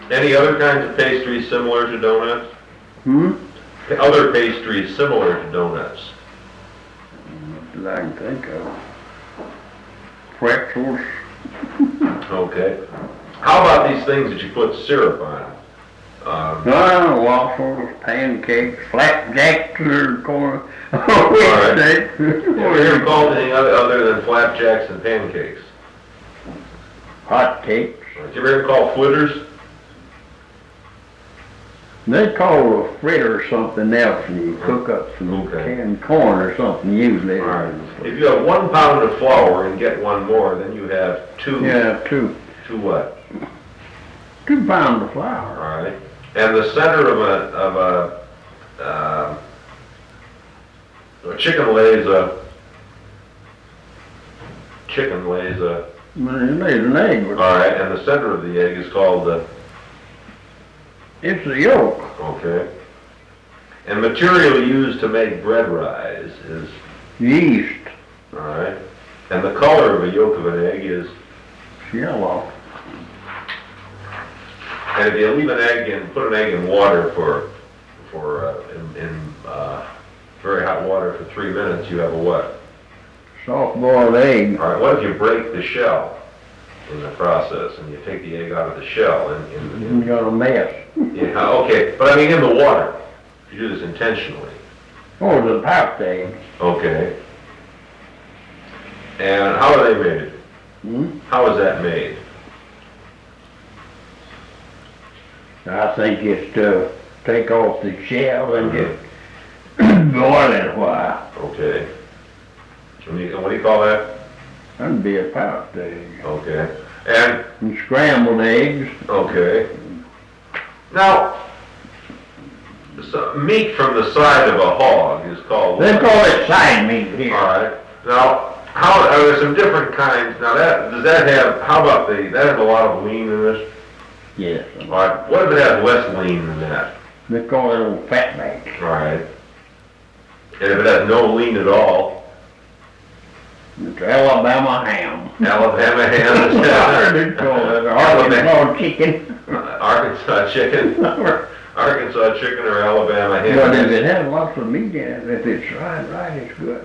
Any other kinds of pastries similar to donuts? Other pastries similar to donuts? Not that I can think of. Pretzels. Okay. How about these things that you put syrup on? Waffles, pancakes, flapjacks, or corn. Have you ever called anything other than flapjacks and pancakes? Hot cakes. Did you ever call flitters? They call a fritter something else when you cook up some canned corn or something usually. All right. If you have 1 pound of flour and get one more, then you have 2. Yeah, 2. 2 what? 2 pounds of flour. All right. And the center of a chicken lays a. It lays an egg. All right. And the center of the egg is called the. It's the yolk. Okay. And material used to make bread rise is? Yeast. All right. And the color of a yolk of an egg is? Yellow. And if you leave an egg in, put an egg in water in very hot water for 3 minutes, you have a what? Soft-boiled egg. All right. What if you break the shell in the process and you take the egg out of the shell? You got a mess. Yeah, okay. But I mean in the water. You do this intentionally. Oh, the poached egg. Okay. And how are they made? How is that made? I think it's to take off the shell and just boil it a while. Okay. And what do you call that? That'd be a poached egg. Okay. And scrambled eggs. Okay. Now, meat from the side of a hog is called. They call it side meat here. All right. Now, are there some different kinds? Now, does that have? How about that has a lot of lean in this? Yes. All right. What if it has less lean than that? They call it old fatback. All right. And if it has no lean at all? It's Alabama ham. Alabama ham. They call it Arkansas chicken. Arkansas chicken. Arkansas chicken or Alabama ham. But if it has lots of meat in it, if it's fried right, it's good.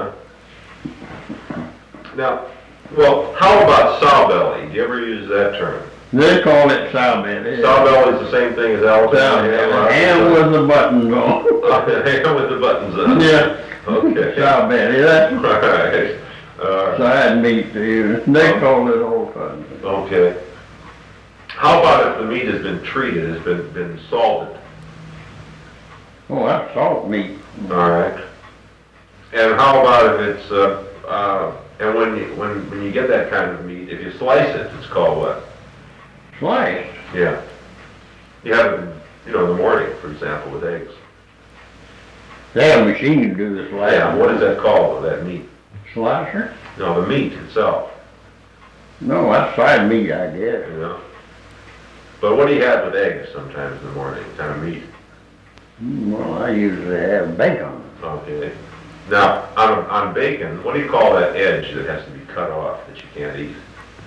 Now, well, how about sow belly? Do you ever use that term? They call it sow belly. Sow belly is the same thing as Alabama ham. Ham with the buttons on. Ham with the buttons on. Yeah. Okay. Sow belly. That's right. side meat to you. They call it all kinds. Okay. How about if the meat has been treated, has been salted? Oh, that's salt meat. All right. And how about if it's and when you get that kind of meat, if you slice it, it's called what? Sliced. Yeah. You have it, in the morning, for example, with eggs. They have a machine to do the slicing. Yeah. What is that called? That meat? Slicer? No, the meat itself. No, that's side meat, I guess. But what do you have with eggs sometimes in the morning? Kind of meat? Well, I usually have bacon. Okay. Now, on bacon, what do you call that edge that has to be cut off that you can't eat?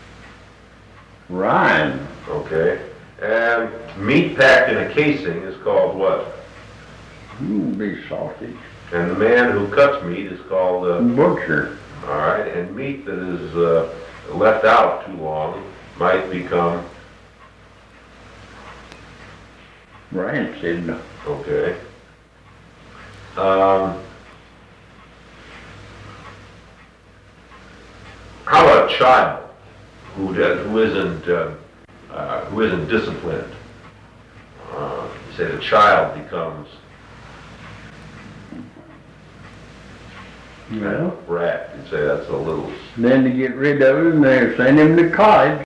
Rind. Okay. And meat packed in a casing is called what? Be sausage. And the man who cuts meat is called butcher. All right. And meat that is left out too long might become rancid. Okay. How about a child who isn't disciplined? You say the child becomes Well, rat. You'd say that's a little. Then to get rid of him, they send him to college.